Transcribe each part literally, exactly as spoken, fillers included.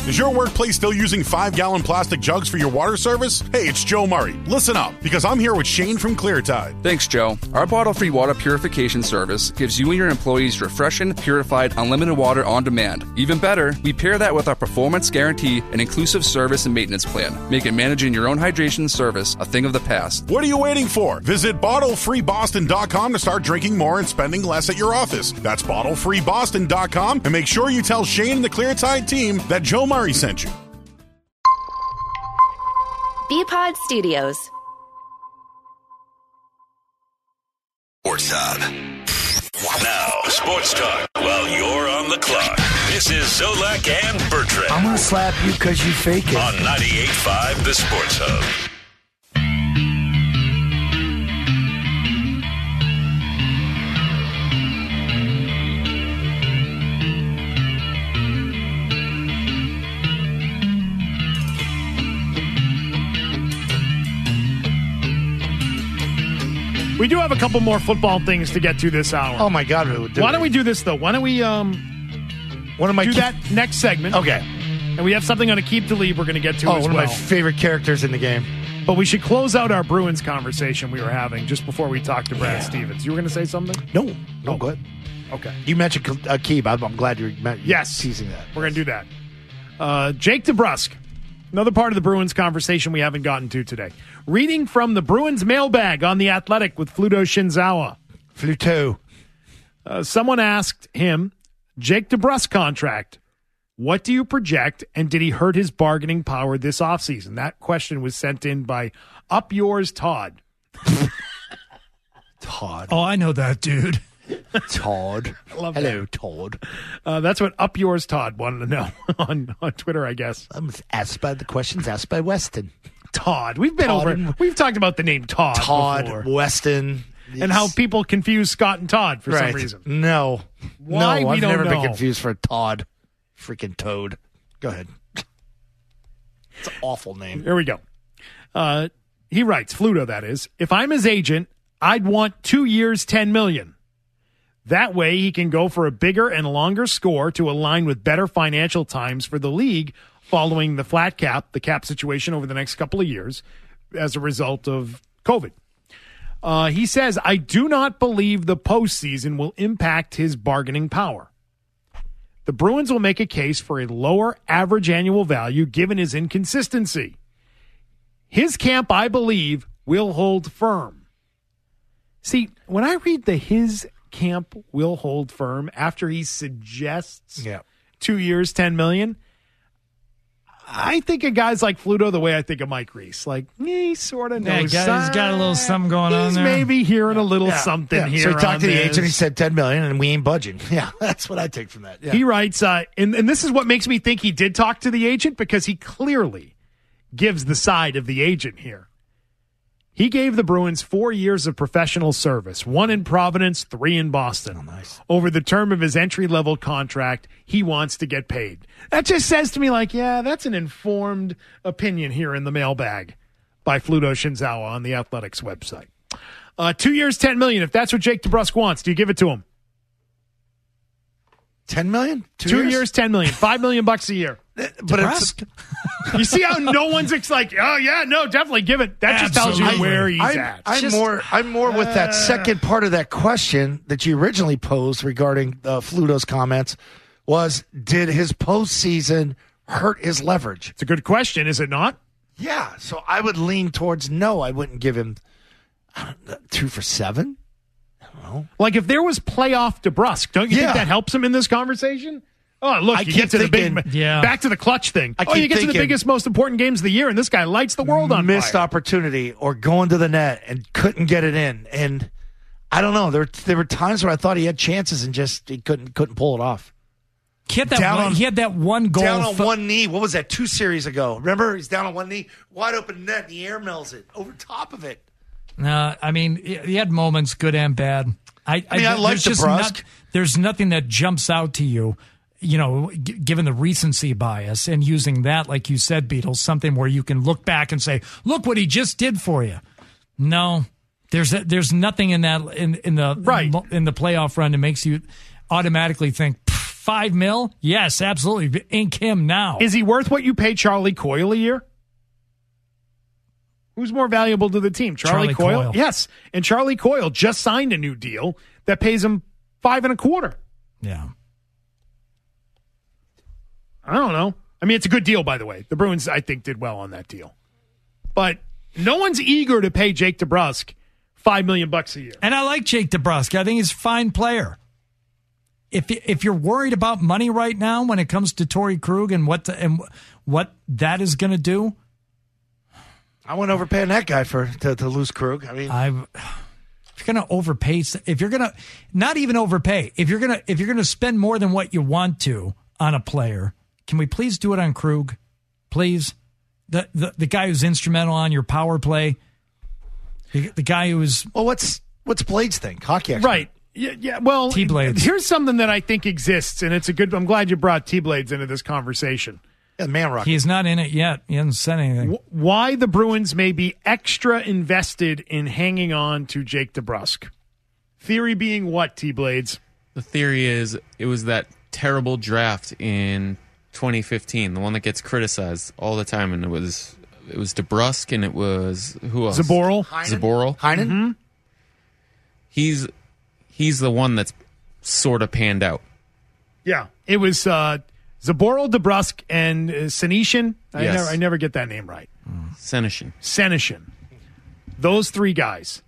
Is your workplace still using five-gallon plastic jugs for your water service? Hey, it's Joe Murray. Listen up, because I'm here with Shane from Clear Tide. Thanks, Joe. Our bottle-free water purification service gives you and your employees refreshing, purified, unlimited water on demand. Even better, we pair that with our performance guarantee and inclusive service and maintenance plan, making managing your own hydration service a thing of the past. What are you waiting for? Visit bottle free boston dot com to start drinking more and spending less at your office. That's bottle free boston dot com, and make sure you tell Shane and the Clear Tide team that Joe Murray sent you. B-Pod Studios. Sports Hub. Now, sports talk while you're on the clock. This is Zolak and Bertrand. I'm going to slap you because you fake it. On ninety-eight point five, The Sports Hub. We do have a couple more football things to get to this hour. Oh, my God. Do Why don't we do this, though? Why don't we um, one of my do keep- that next segment? Okay. And we have something on a keep to leave we're going to get to oh, as one well. of my favorite characters in the game. But we should close out our Bruins conversation we were having just before we talked to Brad Yeah. Stevens. You were going to say something? No. No, Oh. go ahead. Okay. You mentioned uh, Keeb. I'm, I'm glad you're, you're Yes. teasing that. We're going to do that. Uh, Jake DeBrusk, another part of the Bruins conversation we haven't gotten to today. Reading from the Bruins mailbag on The Athletic with Fluto Shinzawa. Fluto. Uh, someone asked him, Jake DeBrusk contract, what do you project, and did he hurt his bargaining power this offseason? That question was sent in by Up Yours Todd. Todd. Oh, I know that dude. Todd. love Hello, Todd. Uh, that's what Up Yours Todd wanted to know on, on Twitter, I guess. I'm asked by the questions asked by Weston. Todd. We've been Todd over and- We've talked about the name Todd Todd, before. Weston. And how people confuse Scott and Todd for right. some reason. No. Why? No, We I've don't never know. been confused for a Todd. Freaking Toad. Go ahead. It's an awful name. Here we go. Uh, he writes, Fluto, that is, if I'm his agent, I'd want two years, ten million dollars. That way he can go for a bigger and longer score to align with better financial times for the league following the flat cap, the cap situation over the next couple of years as a result of COVID. Uh, he says, I do not believe the postseason will impact his bargaining power. The Bruins will make a case for a lower average annual value given his inconsistency. His camp, I believe, will hold firm. See, when I read the his camp will hold firm after he suggests Yeah. two years, ten million dollars, I think of guys like Fluto the way I think of Mike Reese. Like, eh, he sort of Yeah, knows. he's got- he's got a little something going on He's there. maybe hearing a little Yeah. something Yeah. here. So he talked on to the this. agent. He said ten million dollars, and we ain't budging. Yeah, that's what I take from that. Yeah. He writes, uh, and, and this is what makes me think he did talk to the agent because he clearly gives the side of the agent here. He gave the Bruins four years of professional service, one in Providence, three in Boston. Oh, nice. Over the term of his entry-level contract, he wants to get paid. That just says to me like, yeah, that's an informed opinion here in the mailbag by Fluto Shinzawa on the Athletics website. Uh, two years, ten million dollars. If that's what Jake DeBrusk wants, do you give it to him? ten million dollars? Two, years? years, ten million dollars. Five million bucks a year. But it's, You see how no one's ex- like, oh, yeah, no, definitely give it. That just tells you Absolutely. where he's I'm, at. I'm Just- more. I'm more with that Uh. second part of that question that you originally posed regarding uh, Fluto's comments. Was did his postseason hurt his leverage? It's a good question, is it not? Yeah. So I would lean towards no. I wouldn't give him I don't know, two for seven. I don't know. Like, if there was playoff DeBrusk, don't you Yeah. think that helps him in this conversation? Oh, look, I you keep get to the thinking- big, Yeah. back to the clutch thing. I Oh, keep you get to the thinking- biggest, most important games of the year, and this guy lights the world on Missed fire. opportunity or going to the net and couldn't get it in. And I don't know. There there were times where I thought he had chances and just he couldn't couldn't pull it off. He had that, Down one, on- he had that one goal. Down on fo- one knee. What was that? Two series ago. Remember? He's down on one knee, wide open net, and he air mills it over top of it. No, I mean, he he had moments, good and bad. I, I mean, I like there's just DeBrusk. not- there's nothing that jumps out to you, you know, g- given the recency bias and using that, like you said, Beatles, something where you can look back and say, look what he just did for you. No, there's a, there's nothing in that in in the Right. in the playoff run that makes you automatically think, Five mil? Yes, absolutely. Ink him now. Is he worth what you pay Charlie Coyle a year? Who's more valuable to the team? Charlie, Charlie Coyle? Coyle. Yes. And Charlie Coyle just signed a new deal that pays him five and a quarter. Yeah. I don't know. I mean, it's a good deal, by the way. The Bruins, I think, did well on that deal. But no one's eager to pay Jake DeBrusk five million bucks a year. And I like Jake DeBrusk. I think he's a fine player. If if you're worried about money right now when it comes to Torrey Krug and what the, and what that is going to do, I wouldn't overpay that guy for to, to lose Krug. I mean, I if you're going to overpay, if you're going to not even overpay, if you're going to if you're going to spend more than what you want to on a player, can we please do it on Krug, please? The the, the guy who's instrumental on your power play, the, the guy who's well, what's what's Blades think? Hockey expert. Right. Yeah, yeah. Well, T-Blades. Here's something that I think exists, and it's a good. I'm glad you brought T-Blades into this conversation. Yeah, man rock. He's not in it yet. He hasn't said anything. Why the Bruins may be extra invested in hanging on to Jake DeBrusk? Theory being what, T-Blades? The theory is it was that terrible draft in twenty fifteen, the one that gets criticized all the time, and it was it was DeBrusk and it was who else? Zaboral. Zaboral. Heinen. Mm-hmm. He's he's the one that's sort of panned out. Yeah, it was uh, Zaboral, DeBrusk, and uh, Senyshyn. I, Yes. never, I never get that name right. Senyshyn. Senyshyn. Those three guys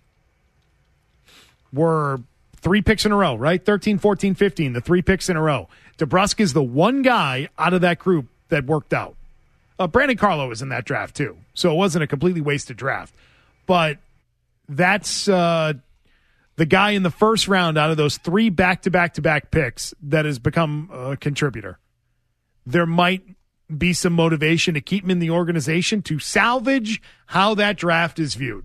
were three picks in a row, right? thirteen, fourteen, fifteen, the three picks in a row. DeBrusk is the one guy out of that group that worked out. Uh, Brandon Carlo was in that draft, too, so it wasn't a completely wasted draft. But that's uh, the guy in the first round out of those three back-to-back-to-back picks that has become a contributor. There might be some motivation to keep him in the organization to salvage how that draft is viewed.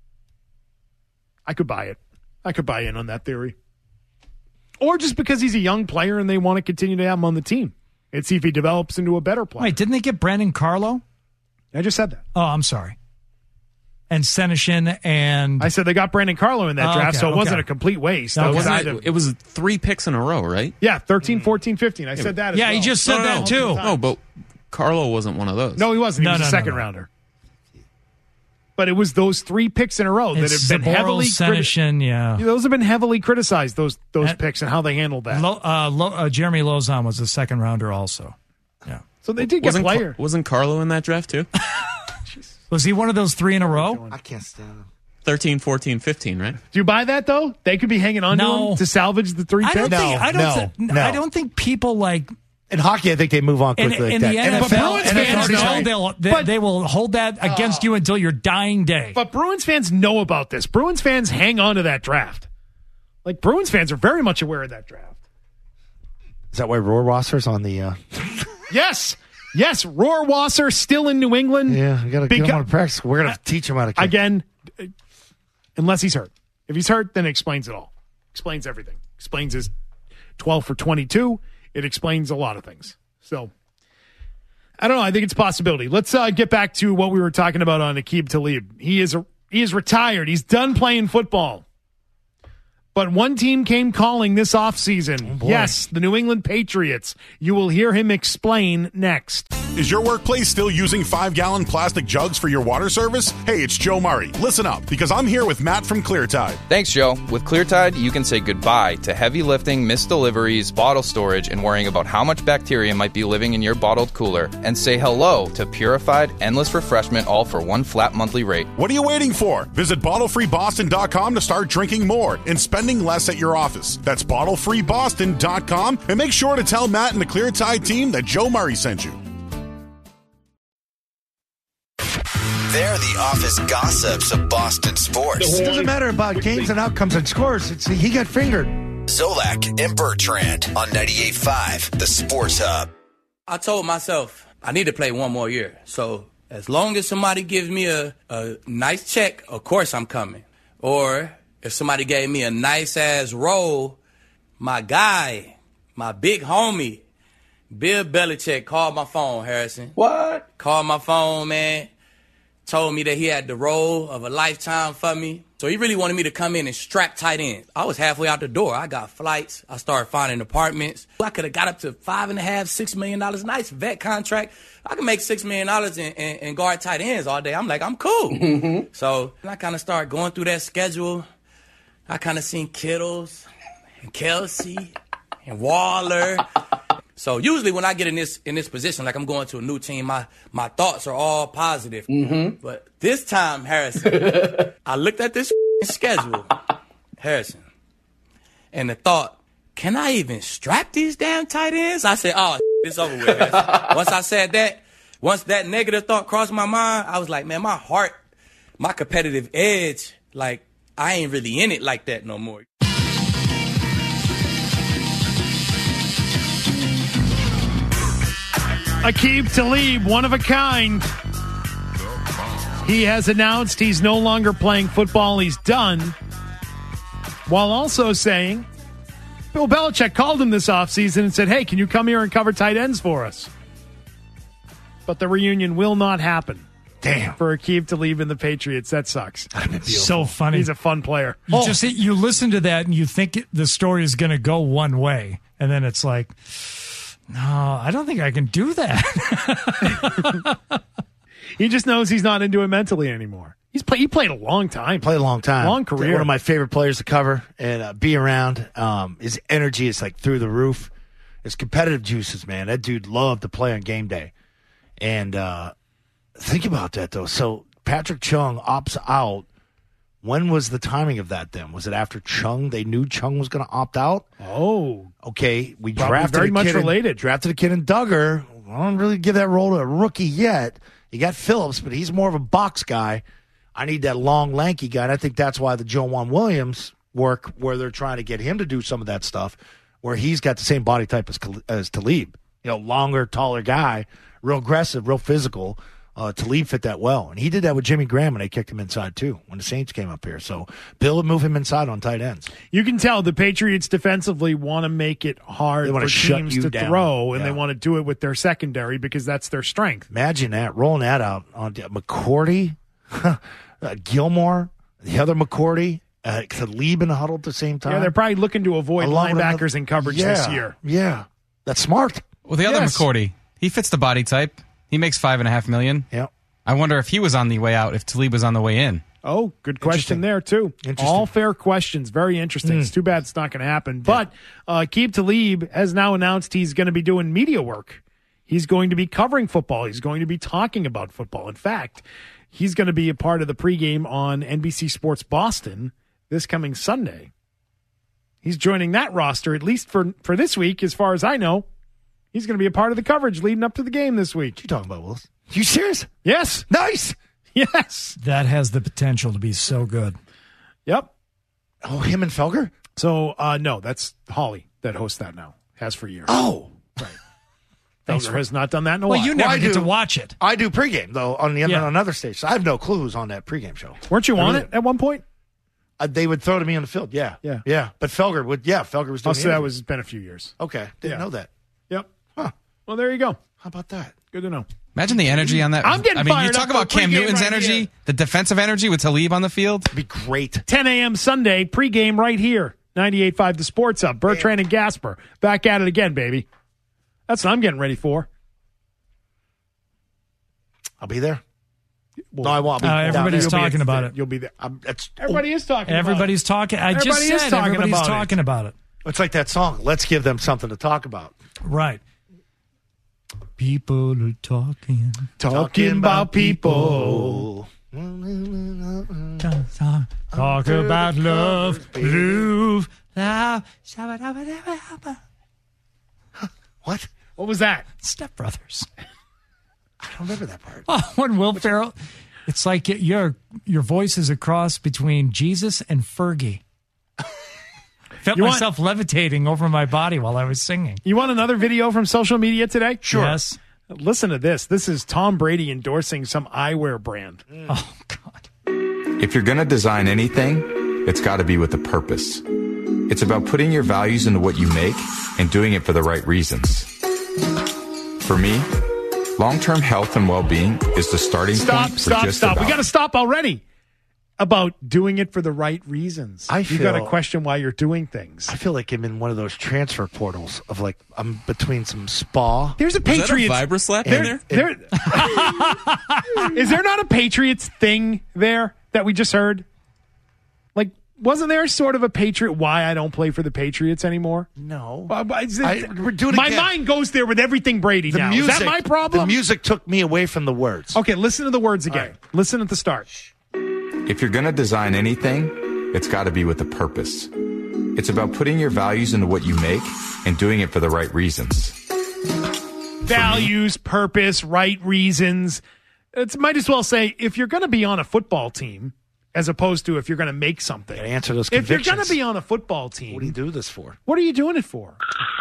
I could buy it. I could buy in on that theory. Or just because he's a young player and they want to continue to have him on the team and see if he develops into a better player. Wait, didn't they get Brandon Carlo? I just said that. Oh, I'm sorry. And Senyshyn and I said they got Brandon Carlo in that Oh, draft, okay, so it okay. wasn't a complete waste. No, That was Wasn't kind it, of- it was three picks in a row, right? yeah, thirteen, fourteen, fifteen. I said that as yeah, well. he just said No, no, that no. too. No, but Carlo wasn't one of those. No, he wasn't. He No, was no, a no, second no. rounder. But it was those three picks in a row that It's have been Zaboral, heavily criti- Senyshyn, yeah. Those have been heavily criticized, those those And- picks and how they handled that. Lo, uh, Lo, uh, Jeremy Lozon was a second rounder also. Yeah. So they did get wasn't, player. Car- wasn't Carlo in that draft too? Was he one of those three in a row? I can't stand him. thirteen, fourteen, fifteen, right? Do you buy that though? They could be hanging on No. to him to salvage the three I don't picks. think. I don't. no, thi- no. I don't think people like In hockey, I think they move on in, quickly. in like the that. N F L. Bruins N F L fans know. know they'll, they, But- they will hold that against you until your dying day. But Bruins fans know about this. Bruins fans hang on to that draft. Like Bruins fans are very much aware of that draft. Is that why Rohrwasser's on the? Uh... Yes, yes. Rohrwasser still in New England. Yeah, we got to get him Beca- on practice. We're gonna teach him how to kick. Again, uh, unless he's hurt. If he's hurt, then it explains it all. Explains everything. Explains his twelve for twenty-two. It explains a lot of things. So, I don't know. I think it's a possibility. Let's uh, get back to what we were talking about on Aqib Talib. He is a, he is retired. He's done playing football. But one team came calling this offseason. Oh, yes, the New England Patriots. You will hear him explain next. Is your workplace still using five-gallon plastic jugs for your water service? Hey, it's Joe Murray. Listen up, because I'm here with Matt from ClearTide. Thanks, Joe. With ClearTide, you can say goodbye to heavy lifting, missed deliveries, bottle storage, and worrying about how much bacteria might be living in your bottled cooler. And say hello to purified, endless refreshment, all for one flat monthly rate. What are you waiting for? Visit bottle free boston dot com to start drinking more and spending less at your office. That's bottle free boston dot com, and make sure to tell Matt and the ClearTide team that Joe Murray sent you. They're the office gossips of Boston sports. It doesn't matter about games and outcomes and scores. It's he got fingered. Zolak and Bertrand on ninety-eight point five, the Sports Hub. I told myself I need to play one more year. So as long as somebody gives me a, a nice check, of course I'm coming. Or if somebody gave me a nice-ass role, my guy, my big homie, Bill Belichick called my phone, Harrison. What? Called my phone, man. told me that he had the role of a lifetime for me. So he really wanted me to come in and strap tight ends. I was halfway out the door. I got flights. I started finding apartments. I could have got up to five and a half, six million dollars. Nice vet contract. I can make six million dollars and, and, and guard tight ends all day. I'm like, I'm cool. Mm-hmm. So I kind of started going through that schedule. I kind of seen Kittles and Kelsey and Waller. So usually when I get in this in this position, like I'm going to a new team, my, my thoughts are all positive. Mm-hmm. But this time, Harrison, I looked at this schedule, Harrison, and the thought, can I even strap these damn tight ends? I said, oh, it's over with, Harrison. Once I said that, once that negative thought crossed my mind, I was like, man, my heart, my competitive edge, like, I ain't really in it like that no more. Aqib Talib, one of a kind. He has announced he's no longer playing football. He's done. While also saying, Bill Belichick called him this offseason and said, hey, can you come here and cover tight ends for us? But the reunion will not happen. Damn. For Aqib Talib and the Patriots. That sucks. So funny. He's a fun player. You oh. just you listen to that and you think it, the story is going to go one way. And then it's like, no, I don't think I can do that. He just knows he's not into it mentally anymore. He's play, he played a long time. Played a long time. Long career. One of my favorite players to cover and uh, be around. Um, his energy is like through the roof. His competitive juices, man. That dude loved to play on game day. And uh, think about that, though. So Patrick Chung opts out. When was the timing of that then? Was it after Chung? They knew Chung was going to opt out? Oh. Okay, we Probably drafted very a much kid related. In, drafted a kid in Duggar. I don't really give that role to a rookie yet. You got Phillips, but he's more of a box guy. I need that long, lanky guy, and I think that's why the Joejuan Williams work, where they're trying to get him to do some of that stuff, where he's got the same body type as, as Talib. You know, longer, taller guy, real aggressive, real physical. Uh, Talib fit that well. And he did that with Jimmy Graham when they kicked him inside, too, when the Saints came up here. So Bill would move him inside on tight ends. You can tell the Patriots defensively want to make it hard for teams to down. throw, and yeah. they want to do it with their secondary because that's their strength. Imagine that, rolling that out on McCourty, uh, Gilmore, the other McCourty, uh, Talib in the huddle at the same time. Yeah, they're probably looking to avoid Along linebackers in coverage yeah, this year. Yeah, that's smart. Well, the other yes. McCourty, he fits the body type. He makes five and a half million. Yeah. I wonder if he was on the way out, if Talib was on the way in. Oh, good question there, too. All fair questions. Very interesting. Mm. It's too bad it's not going to happen. Yeah. But uh, Aqib Talib has now announced he's going to be doing media work. He's going to be covering football. He's going to be talking about football. In fact, he's going to be a part of the pregame on N B C Sports Boston this coming Sunday. He's joining that roster, at least for, for this week, as far as I know. He's going to be a part of the coverage leading up to the game this week. What are you talking about, Willis? You serious? Yes. Nice. Yes. That has the potential to be so good. Yep. Oh, him and Felger? So, uh, no, that's Holly that hosts that now. Has for years. Oh. Right. Felger has not done that in a well, while. you never well, get do, to watch it. I do pregame, though, on the yeah. on another station. I have no clue who's on that pregame show. Weren't you I on really, it at one point? Uh, they would throw to me on the field, yeah. Yeah. Yeah. But Felger would, yeah, Felger was doing Oh, so that was been a few years. Okay. Didn't yeah. know that. Yep. Huh. Well, there you go. How about that? Good to know. Imagine the energy on that. I'm getting I mean, fired you talk up about Cam Newton's right energy, here. the defensive energy with Talib on the field. It'd be great. ten a.m. Sunday, pregame right here. ninety-eight point five The Sports Hub. Bertrand and Gasper. Back at it again, baby. That's what I'm getting ready for. I'll be there. Well, no, I won't. Be uh, everybody's You'll talking be about it. You'll be there. I'm, that's, Everybody is talking Everybody's about talking. I Everybody just is said talking everybody's about talking it. about it. It's like that song, Let's Give Them Something to Talk About. Right. People are talking. Talking about people. Talk about love. Love. What? What was that? Step Brothers. I don't remember that part. Oh, when Will Ferrell, it's like your your voice is a cross between Jesus and Fergie. Felt You myself want, levitating over my body while I was singing. You want another video from social media today? Sure. Yes. Listen to this. This is Tom Brady endorsing some eyewear brand. Mm. Oh, God. If you're going to design anything, it's got to be with a purpose. It's about putting your values into what you make and doing it for the right reasons. For me, Long-term health and well-being is the starting Stop, point for stop, just stop. about... We got to stop already about doing it for the right reasons. I you got to feel- question why you're doing things. I feel like I'm in one of those transfer portals of like I'm between some spa. There's a Was that a Patriots. Vibra-Slap in there, there, is there not a Patriots thing there that we just heard? Like, wasn't there sort of a Patriot why I don't play for the Patriots anymore? No. Well, but is it- I- we're doing it my again. mind goes there with everything Brady The now. music, is that my problem? The music took me away from the words. Okay, listen to the words again. All right. Listen at the start. If you're going to design anything, it's got to be with a purpose. It's about putting your values into what you make and doing it for the right reasons. Values, purpose, right reasons. It might as well say if you're going to be on a football team, as opposed to if you're going to make something. Gotta answer those If you're convictions. going to be on a football team, What do you do this for? what are you doing it for?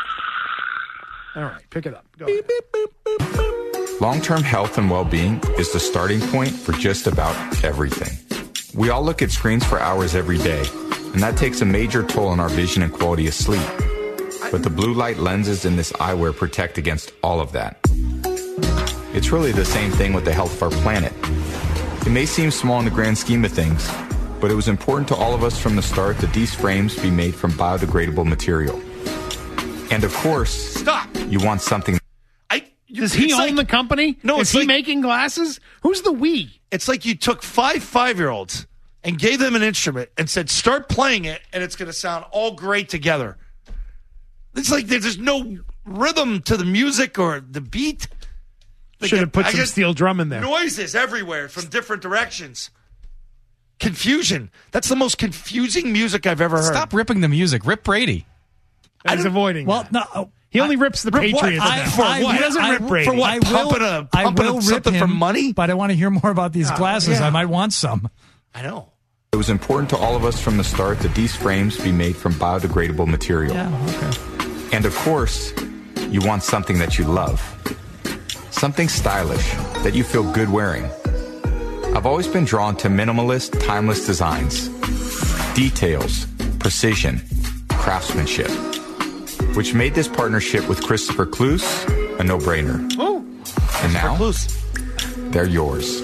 All right, pick it up. Go ahead. Long-term health and well-being is the starting point for just about everything. We all look at screens for hours every day, and that takes a major toll on our vision and quality of sleep. But the blue light lenses in this eyewear protect against all of that. It's really the same thing with the health of our planet. It may seem small in the grand scheme of things, but it was important to all of us from the start that these frames be made from biodegradable material. And of course, Stop. you want something... I, Does he it's own like- the company? No, Is it's he like- making glasses? Who's the we? It's like you took five five-year-olds and gave them an instrument and said, start playing it, and it's going to sound all great together. It's like there's just no rhythm to the music or the beat. Like, Should have put I some guess steel drum in there. Noises everywhere from different directions. Confusion. That's the most confusing music I've ever heard. Stop ripping the music. Rip Brady. I was avoiding Well, that. no. oh, He only rips the Rip what? Patriots. I- now. for what? He doesn't I- rip Brady. for what? I will, Pumping a- I pumping will up rip something for him, money? but I want to hear more about these Oh, glasses. yeah. I might want some. I know. It was important to all of us from the start that these frames be made from biodegradable material. Yeah, okay. And of course, you want something that you love. Something stylish that you feel good wearing. I've always been drawn to minimalist, timeless designs. Details, precision, craftsmanship. Which made this partnership with Christopher Kluse a no-brainer. Oh, And now, Close. they're yours.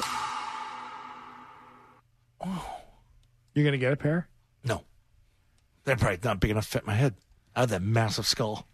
you're going to get a pair? No. They're probably not big enough to fit my head. I have that massive skull.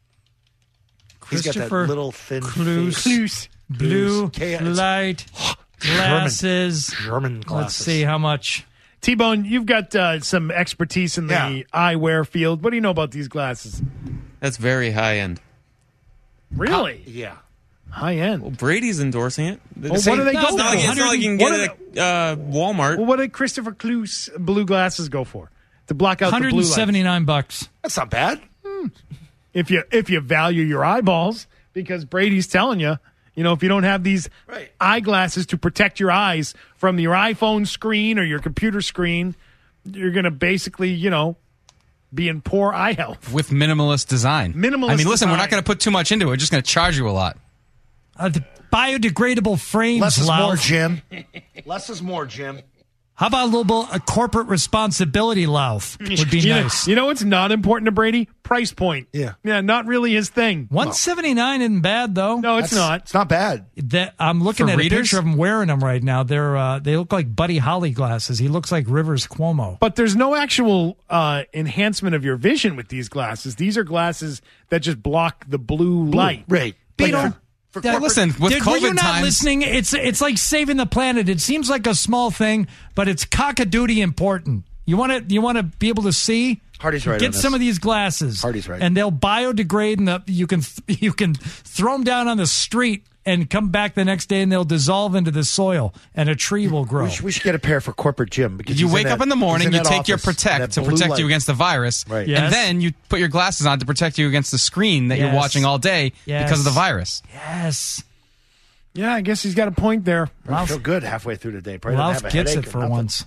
He's got that Christopher little thin Kluse. face. Blue K- it's light glasses. German Let's glasses. see how much. T-Bone, you've got uh, some expertise in the Yeah. eyewear field. What do you know about these glasses? That's very high end. Really? Yeah. High end. Well, Brady's endorsing it. Well, what do they it's go not like, for? it's not like you can What get it at uh, Walmart. Well, what did Christopher Kluse blue glasses go for? To block out the blue light. one hundred seventy-nine bucks. That's not bad. If you if you value your eyeballs, because Brady's telling you, you know, if you don't have these Right. eyeglasses to protect your eyes from your iPhone screen or your computer screen, you're going to basically, you know, be in poor eye health. With minimalist design. Minimalist I mean, listen, we're design. not going to put too much into it. We're just going to charge you a lot. Uh, the biodegradable frames, Less is more, Lau. Jim. Less is more, Jim. How about a little bit of corporate responsibility, Lauf? Would be you nice. Know, you know what's not important to Brady? Price point. Yeah. Yeah, not really his thing. one seventy-nine isn't bad though. No, it's That's- not. It's not bad. That I'm looking For at readers? a picture of him wearing them right now. They're uh, they look like Buddy Holly glasses. He looks like Rivers Cuomo. But there's no actual uh, enhancement of your vision with these glasses. These are glasses that just block the blue, light. Right. Beetle, Like, for that- corporate- Listen, with Did- were you COVID not times, listening? It's it's like saving the planet. It seems like a small thing, but it's cockadoodie important. You want to you want to be able to see. Hardy's right Get on this. some of these glasses. Hardy's right. and they'll biodegrade, and the, you can you can throw them down on the street and come back the next day, and they'll dissolve into the soil, and a tree will grow. We should, we should get a pair for corporate Jim. Because you he's wake in up that- in the morning, he's you in that take your office, and Protect that to blue protect light. you against the virus, Right. Yes. and then you put your glasses on to protect you against the screen that you're Yes. watching all day Yes. because of the virus. Yes, Yeah, I guess he's got a point there. I feel good halfway through the day. Probably doesn't Ralph have a gets headache it or for nothing. once.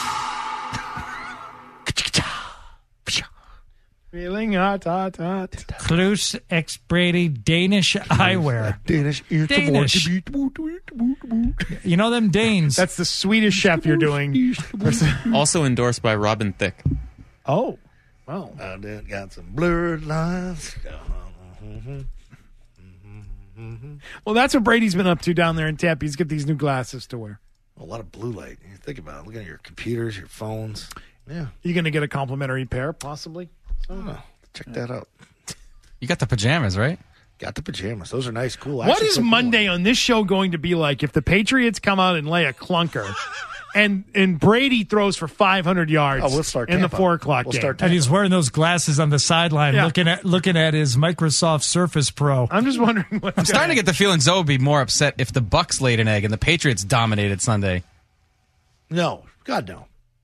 Feeling hot, hot, hot. Kluse X Brady Danish eyewear. Danish. Danish. You know them Danes. That's the Swedish chef you're doing. Also endorsed by Robin Thicke. Oh, well. I did got some blurred lines. Mm-hmm. Well, that's what Brady's been up to down there in Tampa. He's got these new glasses to wear. A lot of blue light. You think about it. Look at your computers, your phones. Yeah. You're going to get a complimentary pair, possibly? So. Oh, check that out. You got the pajamas, right? Got the pajamas. Those are nice, cool. What is Monday on this show going to be like if the Patriots come out and lay a clunker and and Brady throws for five hundred yards oh, we'll start in Tampa. the four o'clock we'll game? Start and he's wearing those glasses on the sideline Yeah. looking at looking at his Microsoft Surface Pro. I'm just wondering what I'm starting to get the feeling Zoe would be more upset if the Bucks laid an egg and the Patriots dominated Sunday. No. God, no.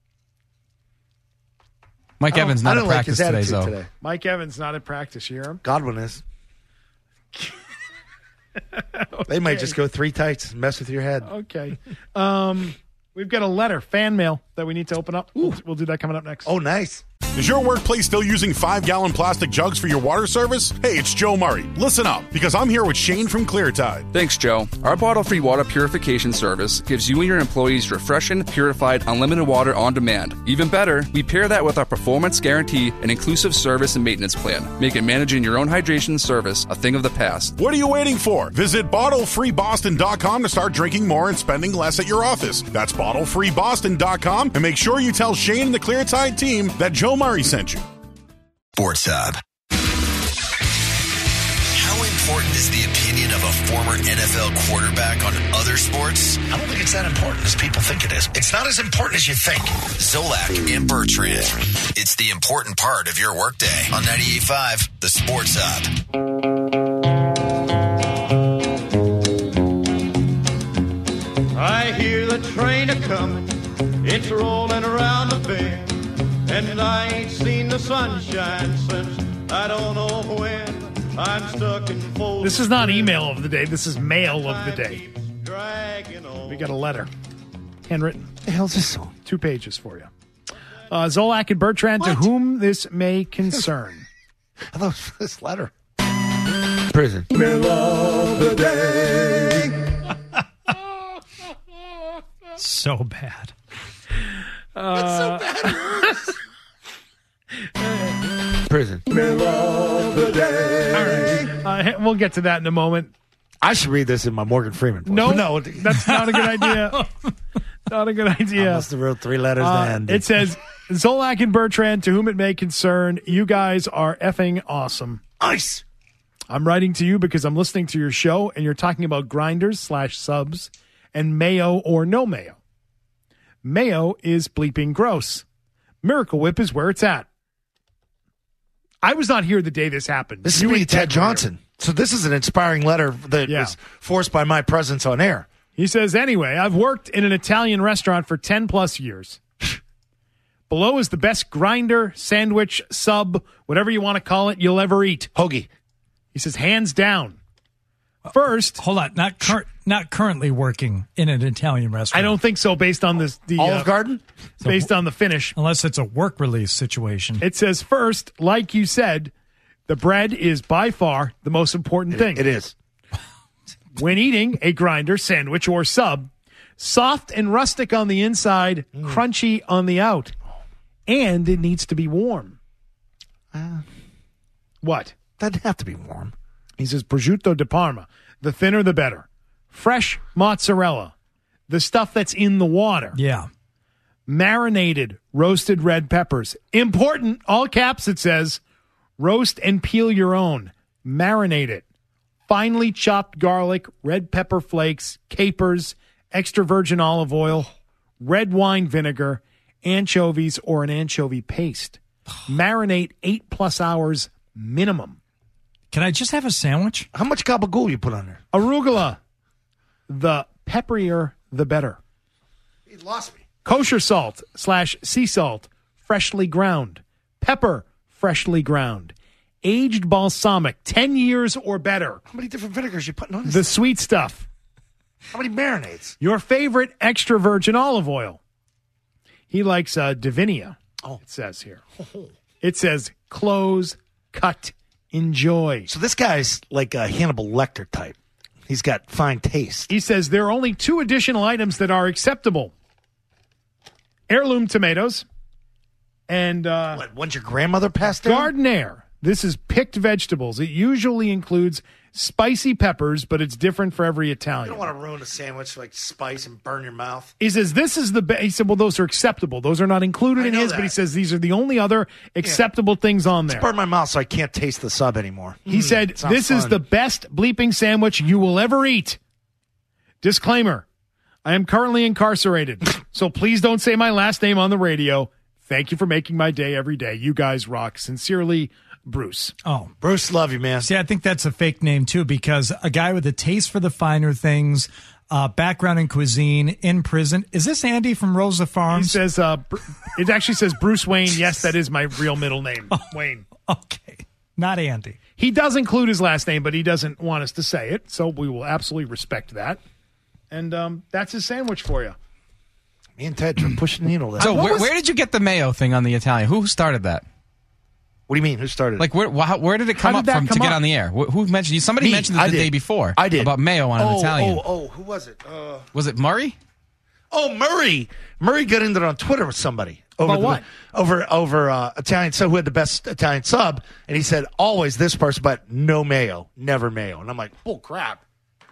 Mike Evans not at practice like today, Zoe. Today. Mike Evans not at practice, you hear him? Godwin is. They might just go three tights and mess with your head. Okay. Um, we've got a letter, fan mail, that we need to open up. We'll, we'll do that coming up next. Oh, nice. Is your workplace still using five-gallon plastic jugs for your water service? Hey, it's Joe Murray. Listen up, because I'm here with Shane from Cleartide. Thanks, Joe. Our bottle-free water purification service gives you and your employees refreshing, purified, unlimited water on demand. Even better, we pair that with our performance guarantee and inclusive service and maintenance plan, making managing your own hydration service a thing of the past. What are you waiting for? Visit bottle free boston dot com to start drinking more and spending less at your office. That's bottle free boston dot com, and make sure you tell Shane and the Cleartide team that Joe Murray sent you. Sports Hub. How important is the opinion of a former N F L quarterback on other sports? I don't think it's that important as people think it is. It's not as important as you think. Zolak and Bertrand. It's the important part of your workday on ninety-eight point five, The Sports Hub. I hear the train a-coming, it's rolling around the bend, and I ain't seen the sunshine since I don't know when. I'm stuck in full. This is not email of the day. This is mail of the day. We got a letter. Handwritten. The hell's this song? Two pages for you. Uh, Zolak and Bertrand, what? To whom this may concern. I love this letter. Prison. Mail of the day. So bad. Uh, That's so bad. Prison. Mail of the day. All right. Uh, we'll get to that in a moment. I should read this in my Morgan Freeman voice. No, no, that's not a good idea. Not a good idea. I must have wrote three letters uh, to end. It says, Zolak and Bertrand, to whom it may concern, you guys are effing awesome. Nice. I'm writing to you because I'm listening to your show and you're talking about grinders slash subs and mayo or no mayo. Mayo is bleeping gross. Miracle Whip is where it's at. I was not here the day this happened. This you is me, Ted, Ted Johnson. So this is an inspiring letter that yeah. was forced by my presence on air. He says, anyway, I've worked in an Italian restaurant for ten plus years. Below is the best grinder, sandwich, sub, whatever you want to call it, you'll ever eat. Hoagie. He says, hands down. First, hold on, not cur- not currently working in an Italian restaurant. I don't think so. Based on this, the Olive uh, Garden, based on the finish, unless it's a work release situation. It says first, like you said, the bread is by far the most important it, thing. It is. When eating a grinder, sandwich, or sub, soft and rustic on the inside, mm. crunchy on the out, and it needs to be warm. Uh, what? That'd have to be warm. He says, prosciutto di Parma, the thinner the better. Fresh mozzarella, the stuff that's in the water. Yeah. Marinated roasted red peppers. Important, all caps it says, roast and peel your own. Marinate it. Finely chopped garlic, red pepper flakes, capers, extra virgin olive oil, red wine vinegar, anchovies, or an anchovy paste. Marinate eight plus hours minimum. Can I just have a sandwich? How much gabagool you put on there? Arugula. The pepperier, the better. He lost me. Kosher salt slash sea salt, freshly ground. Pepper, freshly ground. Aged balsamic, ten years or better. How many different vinegars you putting on this? The sweet stuff. How many marinades? Your favorite extra virgin olive oil. He likes uh, Divinia, oh. it says here. Oh. It says close, cut, enjoy. So this guy's like a Hannibal Lecter type. He's got fine taste. He says there are only two additional items that are acceptable. Heirloom tomatoes and... Uh, what, one's your grandmother passed down? Garden Air. This is picked vegetables. It usually includes spicy peppers, but it's different for every Italian. You don't want to ruin a sandwich like spice and burn your mouth. He says, this is the best. He said, well, those are acceptable. Those are not included I in know his, that. but he says these are the only other acceptable yeah. things on there. It's burned my mouth so I can't taste the sub anymore. He mm, said, this fun. is the best bleeping sandwich you will ever eat. Disclaimer, I am currently incarcerated, so please don't say my last name on the radio. Thank you for making my day every day. You guys rock. Sincerely, Bruce. Oh, Bruce, love you, man. See, I think that's a fake name, too, because a guy with a taste for the finer things, uh, background in cuisine, in prison. Is this Andy from Rosa Farms? He says, uh, it actually says Bruce Wayne. Yes, that is my real middle name, oh, Wayne. Okay, not Andy. He does include his last name, but he doesn't want us to say it, so we will absolutely respect that. And um, that's his sandwich for you. Me and Ted are pushing the needle there. So where, where did you get the mayo thing on the Italian? Who started that? What do you mean? Who started it? Like, where wh- where did it come did up from come to get up? on the air? Wh- who mentioned you? Somebody Me. mentioned it I the did. day before. I did. About mayo on oh, an Italian. Oh, oh, who was it? Uh, was it Murray? Oh, Murray. Murray got into it on Twitter with somebody. Over About the, what? Over, over uh, Italian sub, who had the best Italian sub. And he said, always this person, but no mayo. Never mayo. And I'm like, bull crap.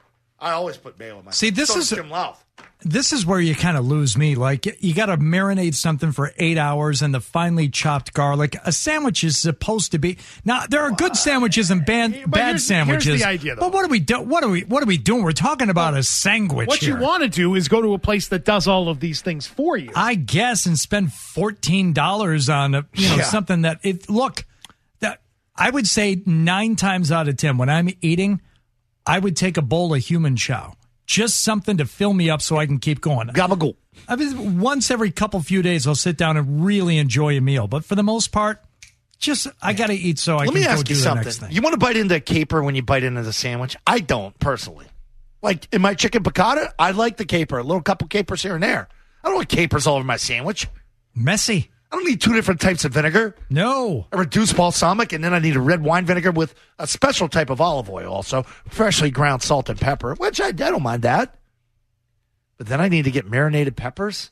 I always put mayo in my See, this so is Tim Louth. This is where you kind of lose me. Like, you got to marinate something for eight hours and the finely chopped garlic. A sandwich is supposed to be. Now, there are good sandwiches and bad, But bad here's, sandwiches. Here's the idea, though. But what are we do? What are we? What are we doing? We're talking about a sandwich. What here. you want to do is go to a place that does all of these things for you. I guess, and spend fourteen dollars on a, you know Yeah. something that it look that I would say nine times out of ten when I'm eating, I would take a bowl of human chow. Just something to fill me up so I can keep going. Gabagool. I mean, once every couple few days, I'll sit down and really enjoy a meal. But for the most part, just I got to eat so I Let can me go ask do you the something. next thing. You want to bite into a caper when you bite into the sandwich? I don't, personally. Like, in my chicken piccata, I like the caper. A little couple capers here and there. I don't want capers all over my sandwich. Messy. I don't need two different types of vinegar. No. A reduced balsamic, and then I need a red wine vinegar with a special type of olive oil also, freshly ground salt and pepper, which I, I don't mind that. But then I need to get marinated peppers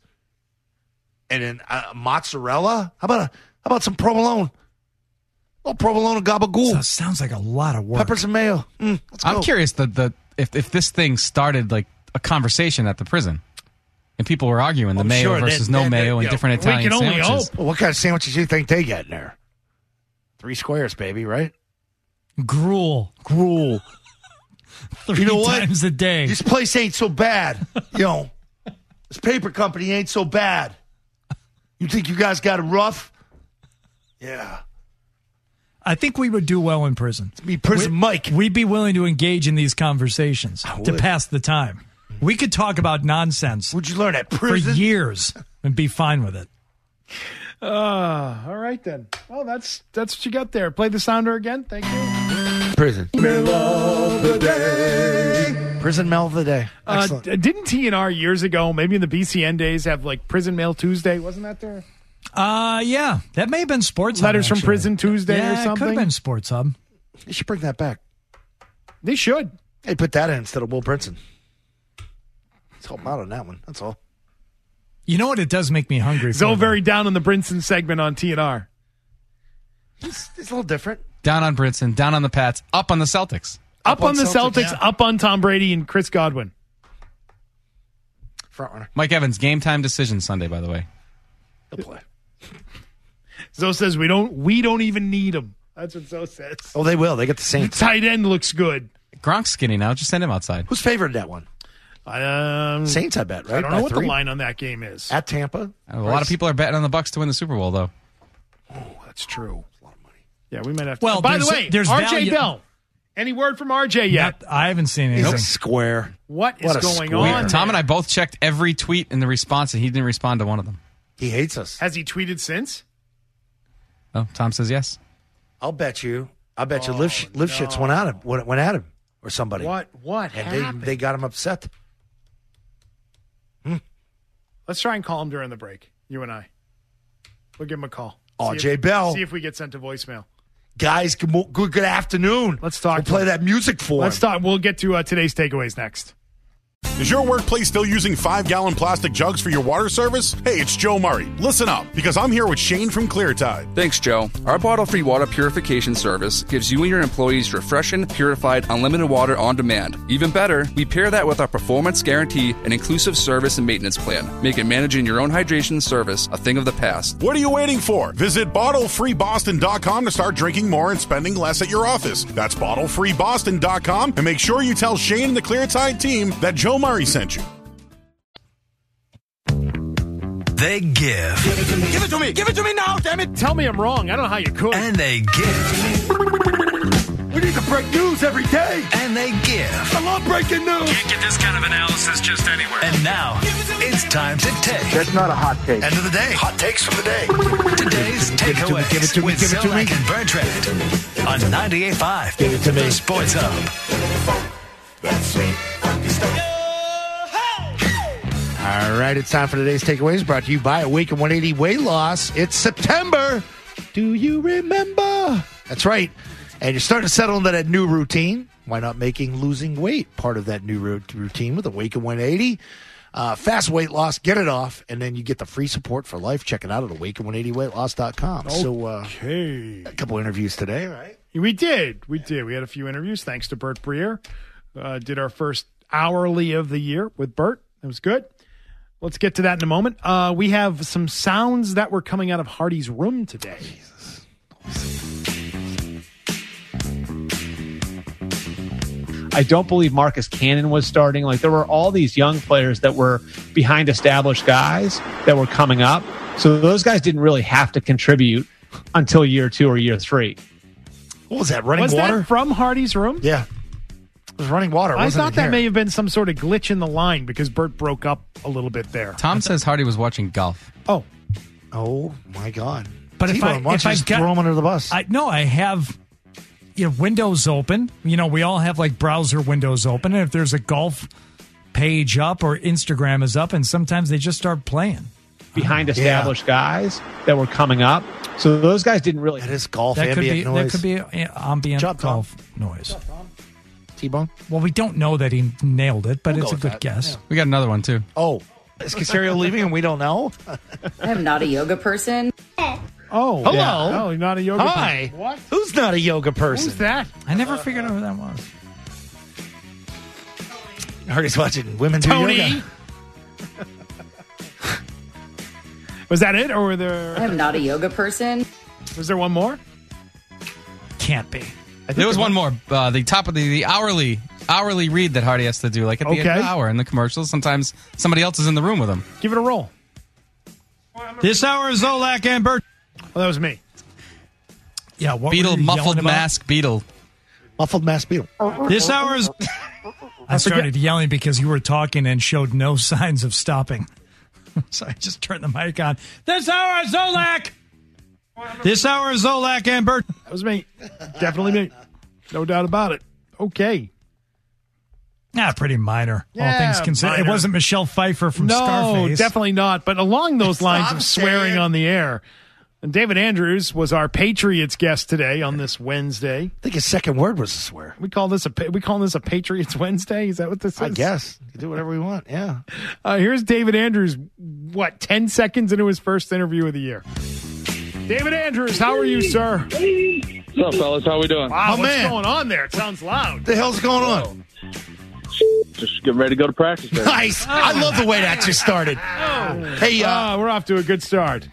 and then uh, mozzarella. How about a, how about some provolone? A little provolone and gabagool. So it sounds like a lot of work. Peppers and mayo. Mm, let's I'm go. curious the, the if if this thing started like a conversation at the prison, and people were arguing the I'm mayo sure versus that- no that- mayo that- and you know, different we Italian can only sandwiches. hope. Well, what kind of sandwiches do you think they get in there? Three squares, baby, right? Gruel. Gruel. Three You know what? times a day. This place ain't so bad. You know, this paper company ain't so bad. You think you guys got it rough? Yeah. I think we would do well in prison. It's me, Prison we, Mike. We'd be willing to engage in these conversations to would. pass the time. We could talk about nonsense Would you learn at for prison? years and be fine with it. Uh, all right, then. Well, that's that's what you got there. Play the sounder again. Thank you. Prison. Middle of the day. Prison mail of the day. Uh, Excellent. d- didn't T N R years ago, maybe in the B C N days, have like Prison Mail Tuesday? Wasn't that there? Uh, yeah. That may have been Sports Letters Hub, from actually. Prison Tuesday yeah, or it could something? have been Sports Hub. You should bring that back. They should. Hey, put that in instead of Will Brinson. Let's help him out on that one. That's all. You know what? It does make me hungry. So for very down on the Brinson segment on T N R. It's, it's a little different. Down on Brinson, down on the Pats, up on the Celtics. Up, Up on on the Celtics, Celtics, yeah. up on Tom Brady and Chris Godwin. Front runner. Mike Evans, game time decision Sunday, by the way. He'll play. Zoe says we don't we don't even need him. That's what Zoe says. Oh, they will. They get the The Saints. tight end looks good. Gronk's skinny now. Just send him outside. Who's favored that one? Um, Saints, I bet, right? I don't By know what three? the line on that game is. At Tampa. A lot of people are betting on the Bucks to win the Super Bowl, though. Oh, that's true. A lot of money. Yeah, we might have to. Well, Oh, by the there's- way, there's R J value- Bell. Any word from R J yet? Not- I haven't seen He's anything. a square. What is What a going square. on? Tom there? and I both checked every tweet in the response, and he didn't respond to one of them. He hates us. Has he tweeted since? Oh, Tom says yes. I'll bet you. I bet you Oh, live, live no. shits went at him. Went, went at him or somebody. What? What And happened? they, they got him upset. Let's try and call him during the break. You and I. We'll give him a call. R See J if- Bell. See if we get sent to voicemail. Guys, good, mo- good, good afternoon. Let's talk. We'll to play him. that music for Let's him. talk. We'll get to uh, today's takeaways next. Is your workplace still using five-gallon plastic jugs for your water service? Hey, it's Joe Murray. Listen up, because I'm here with Shane from Clear Tide. Thanks, Joe. Our bottle-free water purification service gives you and your employees refreshing, purified, unlimited water on demand. Even better, we pair that with our performance guarantee and inclusive service and maintenance plan, making managing your own hydration service a thing of the past. What are you waiting for? Visit bottle free boston dot com to start drinking more and spending less at your office. That's bottle free boston dot com, and make sure you tell Shane and the Clear Tide team that Joe Murray sent you. They give. Give it to me. Give it to me. Give it to me now, damn it. Tell me I'm wrong. I don't know how you could. And they give. We need to break news every day. And they give. I love breaking news. Can't get this kind of analysis just anywhere. And now, it's time to take. That's not a hot take. End of the day. Hot takes from the day. Today's takeaways Give it to me. with Give it to me. Zolak and Bertrand on ninety-eight point five. Give it to me. The Sports Hub. That's sweet, funky stuff. All right, it's time for today's takeaways, brought to you by Awaken one eighty Weight Loss. It's September. Do you remember? That's right. And you're starting to settle into that new routine. Why not making losing weight part of that new routine with Awaken one eighty? Uh, fast weight loss, get it off, and then you get the free support for life. Check it out at awaken one eighty weight loss dot com. Okay. So, uh, a couple interviews today, right? We did. We did. We had a few interviews. Thanks to Bert Breer. Uh, did our first hourly of the year with Bert. It was good. Let's get to that in a moment. Uh, we have some sounds that were coming out of Hardy's room today. Jesus. I don't believe Marcus Cannon was starting. Like, there were all these young players that were behind established guys that were coming up. So those guys didn't really have to contribute until year two or year three. What was that, running was water? Was that from Hardy's room? Yeah. It was running water. I wasn't thought it that here? may have been some sort of glitch in the line because Bert broke up a little bit there. Tom says Hardy was watching golf. Oh. Oh, my God. But if I, T-Bone, why don't if you I just got, throw him under the bus? I, no, I have you know, windows open. You know, we all have like browser windows open. And if there's a golf page up or Instagram is up, and sometimes they just start playing. Behind established yeah. guys that were coming up. So those guys didn't really. That is golf that ambient could be, noise. That could be uh, ambient Job, golf noise. Job, T-Bone? Well, we don't know that he nailed it, but We'll it's go a good that. guess. Yeah. We got another one, too. Oh, is Casario leaving and we don't know? I'm not a yoga person. Oh, hello. Yeah. Oh, you're not a yoga Hi. person. What? Who's not a yoga person? Who's that? I never figured out who that was. Hardy's watching women Tony. do yoga. Was that it, or were there? I'm not a yoga person. Was there one more? Can't be. There was one more. Uh, the top of the, the hourly hourly read that Hardy has to do, like at the Okay. end of the hour in the commercials. Sometimes somebody else is in the room with him. Give it a roll. This hour is Zolak and Bert. Well, that was me. Yeah, what Beetle, were you muffled yelling about? mask Beetle. Muffled mask Beetle. This hour is. I started yelling because you were talking and showed no signs of stopping. So I just turned the mic on. This hour is Zolak. This hour is Zolak and Bert. That was me. Definitely me. No doubt about it. Okay. Yeah, pretty minor. Yeah, all things considered. minor. It wasn't Michelle Pfeiffer from no, Scarface. definitely not. But along those lines Stop of swearing saying. on the air. And David Andrews was our Patriots guest today on this Wednesday. I think his second word was to swear. We call this a pa- we call this a Patriots Wednesday. Is that what this is? I guess. You do whatever we want. Yeah. Uh, here's David Andrews. What? Ten seconds into his first interview of the year. David Andrews, how are you, sir? What's up, fellas? How we doing? Wow, Oh, what's man. going on there? It sounds loud. What the hell's going on? Just getting ready to go to practice. Baby. Nice. I love the way that just started. Hey, uh, Ah, we're off to a good start.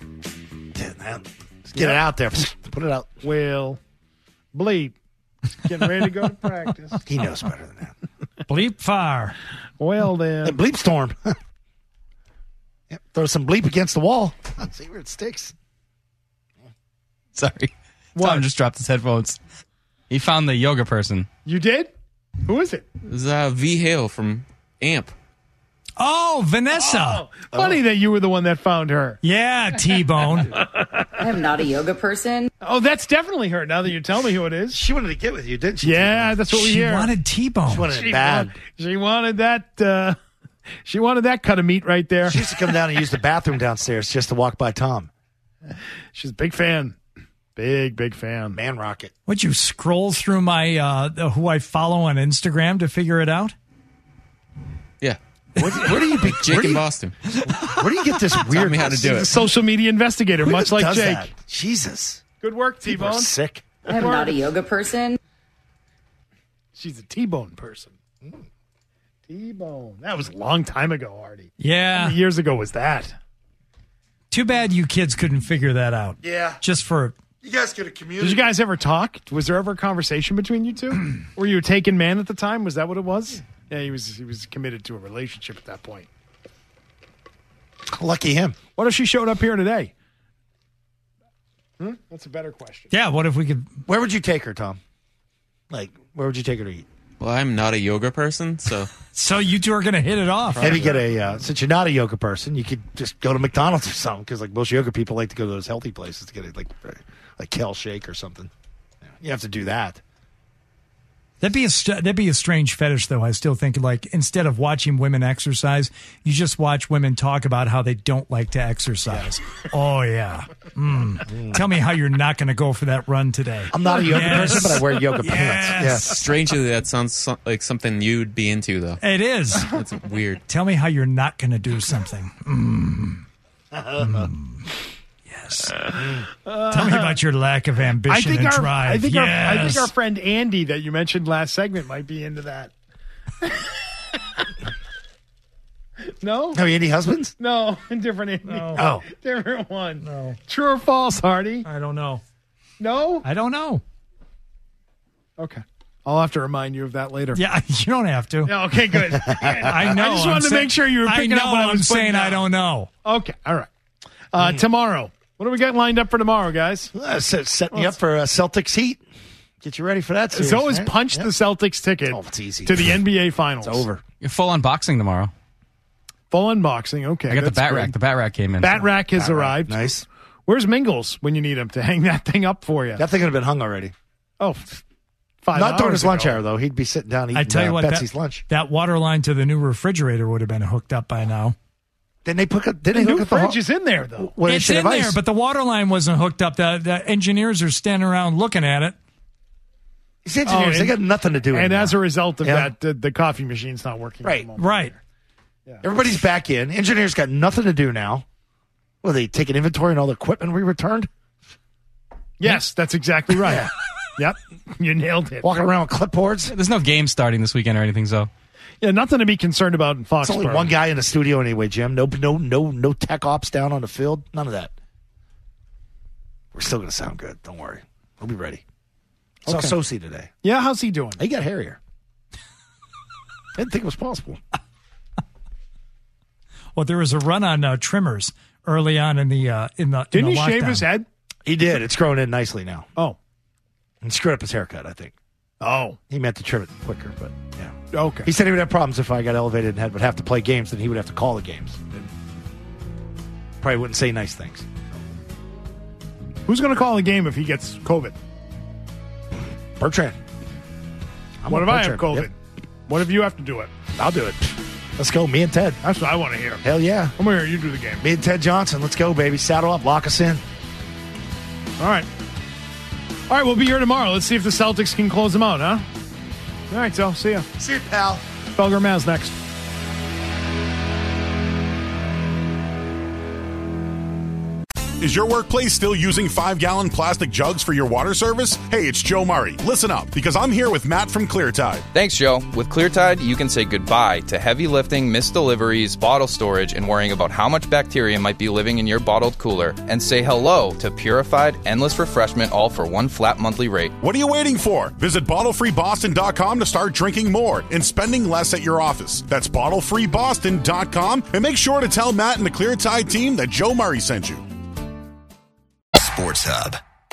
let's get it out there. Put it out. Well, bleep. Getting ready to go to practice. He knows better than that. Bleep fire. Well, Hey, then. bleep storm. Yep. Throw some bleep against the wall. See where it sticks. Sorry. What? Tom just dropped his headphones. He found the yoga person. You did? Who is it? This is uh, V. Hale from AMP. Oh, Vanessa. Oh, funny that you were the one that found her. Yeah, T-Bone. I'm not a yoga person. Oh, that's definitely her. Now that you tell me who it is. She wanted to get with you, didn't she? Yeah, that's what we she hear. wanted T-Bone. She wanted it She bad. wanted, she wanted that. Uh, she wanted that cut of meat right there. She used to come down and use the bathroom downstairs just to walk by Tom. She's a big fan. Big, big fan. Man rocket. Would you scroll through my uh, who I follow on Instagram to figure it out? Yeah. Where, where do you be? Jake where do in you, Boston. Where do you get this weird? Tell me how to do He's a it. social media investigator, Who much like does Jake. that? Jesus. Good work, People are T-Bone. sick. I'm not a yoga person. She's a T-Bone person. Mm. T-Bone. That was a long time ago, Artie. Yeah. How many years ago was that? Too bad you kids couldn't figure that out. Yeah. Just for You guys get a community. Did you guys ever talk? Was there ever a conversation between you two? Were you a taken man at the time? Was that what it was? Yeah, he was. He was committed to a relationship at that point. Lucky him. What if she showed up here today? Hmm? That's a better question. Yeah, what if we could... Where would you take her, Tom? Like, where would you take her to eat? Well, I'm not a yoga person, so... So you two are going to hit it off. Maybe get a, uh, since you're not a yoga person, you could just go to McDonald's or something, because like most yoga people like to go to those healthy places to get a, like, like kale shake or something. You have to do that. That'd be a st- that'd be a strange fetish, though. I still think, like, instead of watching women exercise, you just watch women talk about how they don't like to exercise. Yeah. Oh yeah. Mm. Mm. Tell me how you're not going to go for that run today. I'm not a yoga yes. person, but I wear yoga yes. pants. Yes. Strangely, that sounds so- like something you'd be into, though. It is. It's weird. Tell me how you're not going to do something. Mm. Mm. Yes. Uh, Tell me about your lack of ambition I think and our, drive. I think, yes. our, I think our friend Andy that you mentioned last segment might be into that. No? No, Andy Husbands? No, different Andy. No. Oh. Different one. No. True or false, Hardy? I don't know. No? I don't know. Okay. I'll have to remind you of that later. Yeah, you don't have to. Yeah, okay, good. I know. I just wanted I'm to say- make sure you were picking I know, up what I was I'm saying putting I down. don't know. Okay, all right. Uh, mm. Tomorrow. What do we got lined up for tomorrow, guys? Uh, set, setting you up for uh, Celtics Heat. Get you ready for that series. Zoe has right? punched yep. the Celtics ticket oh, it's easy. to the N B A Finals. It's over. You're full unboxing tomorrow. Full unboxing. Okay. I got the that's bat good. rack. The bat rack came in. Bat rack has Bat arrived. Rack. Nice. Where's Mingles when you need him to hang that thing up for you? That thing would have been hung already. Oh, five Not during hours his lunch ago. hour, though. He'd be sitting down eating I tell you uh, what, Betsy's that, lunch. that water line to the new refrigerator would have been hooked up by now. Didn't they put? Didn't The they new hook up the fridge whole- is in there, though. Well, they It's should in have there, ice. but the water line wasn't hooked up. The, the engineers are standing around looking at it. These engineers, Oh, they got nothing to do. And anymore. as a result of Yeah. that, the, the coffee machine's not working. Right. At the moment. Right. Everybody's back in. Engineers got nothing to do now. Well, they take an inventory and all the equipment we returned. Yes, that's exactly right. Yep, you nailed it. Walking around with clipboards. There's no game starting this weekend or anything, so. Yeah, nothing to be concerned about in Foxborough. It's only one guy in the studio anyway, Jim. No, no, no, no tech ops down on the field. None of that. We're still going to sound good. Don't worry. We'll be ready. I saw Okay. Sosi today. Yeah, how's he doing? He got hairier. I didn't think it was possible. Well, there was a run on uh, trimmers early on in the uh, in the. Didn't in the he shave lockdown. his head? He did. It's growing in nicely now. Oh. And screwed up his haircut, I think. Oh. He meant to trim it quicker, but yeah. Okay. He said he would have problems if I got elevated and had would have to play games, then he would have to call the games. And probably wouldn't say nice things. Who's going to call the game if he gets COVID? Bertrand. I'm what on if I have Bertrand. COVID? Yep. What if you have to do it? I'll do it. Let's go. Me and Ted. That's what I want to hear. Hell yeah. I'm going to hear you do the game. Me and Ted Johnson. Let's go, baby. Saddle up. Lock us in. All right. All right, we'll be here tomorrow. Let's see if the Celtics can close them out, huh? All right, so see ya. See you, pal. Felger Maz next. Is your workplace still using five-gallon plastic jugs for your water service? Hey, it's Joe Murray. Listen up, because I'm here with Matt from ClearTide. Thanks, Joe. With ClearTide, you can say goodbye to heavy lifting, missed deliveries, bottle storage, and worrying about how much bacteria might be living in your bottled cooler, and say hello to purified, endless refreshment, all for one flat monthly rate. What are you waiting for? Visit bottle free boston dot com to start drinking more and spending less at your office. That's bottle free boston dot com, and make sure to tell Matt and the ClearTide team that Joe Murray sent you. Sports Hub.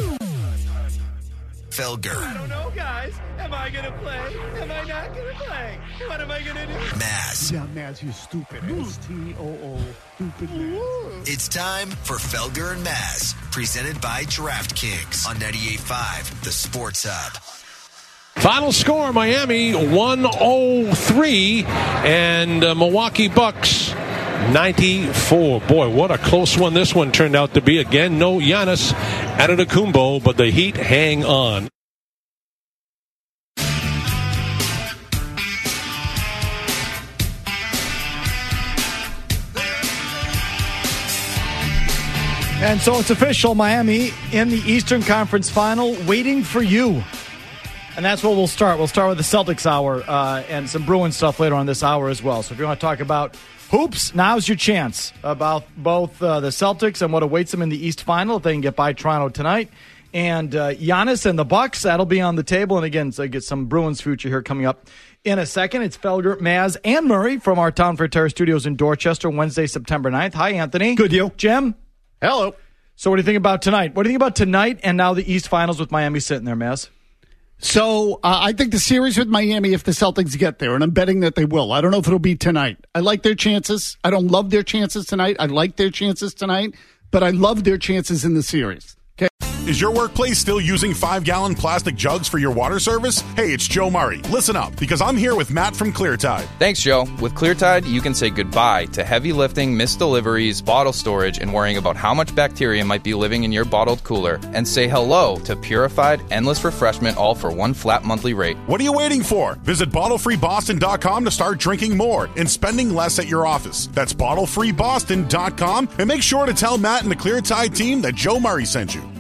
Felger. I don't know, guys. Am I going to play? Am I not going to play? What am I going to do? Maz. Yeah, Maz, you stupid. S T O O. Stupid Maz. It's time for Felger and Maz, presented by DraftKings on ninety-eight point five, the Sports Hub. Final score, Miami one oh three and uh, Milwaukee Bucks ninety-four. Boy, what a close one this one turned out to be. Again, no Giannis Antetokounmpo, but the Heat hang on. And so it's official, Miami in the Eastern Conference Final, waiting for you. And that's where we'll start. We'll start with the Celtics hour uh, and some Bruins stuff later on this hour as well. So if you want to talk about hoops, now's your chance about both uh, the Celtics and what awaits them in the East Final if they can get by Toronto tonight. And uh, Giannis and the Bucks, that'll be on the table. And again, so I get some Bruins future here coming up in a second. It's Felger, Maz, and Murray from our Town for Terror studios in Dorchester, Wednesday, September ninth. Hi, Anthony. Good, you. Jim. Hello. So what do you think about tonight? What do you think about tonight and now the East Finals with Miami sitting there, Maz? So uh, I think the series with Miami, if the Celtics get there, and I'm betting that they will. I don't know if it'll be tonight. I like their chances. I don't love their chances tonight. I like their chances tonight, but I love their chances in the series. Okay. Is your workplace still using five-gallon plastic jugs for your water service? Hey, it's Joe Murray. Listen up, because I'm here with Matt from ClearTide. Thanks, Joe. With ClearTide, you can say goodbye to heavy lifting, missed deliveries, bottle storage, and worrying about how much bacteria might be living in your bottled cooler. And say hello to purified, endless refreshment, all for one flat monthly rate. What are you waiting for? Visit bottle free boston dot com to start drinking more and spending less at your office. That's bottle free boston dot com, and make sure to tell Matt and the ClearTide team that Joe Murray sent you.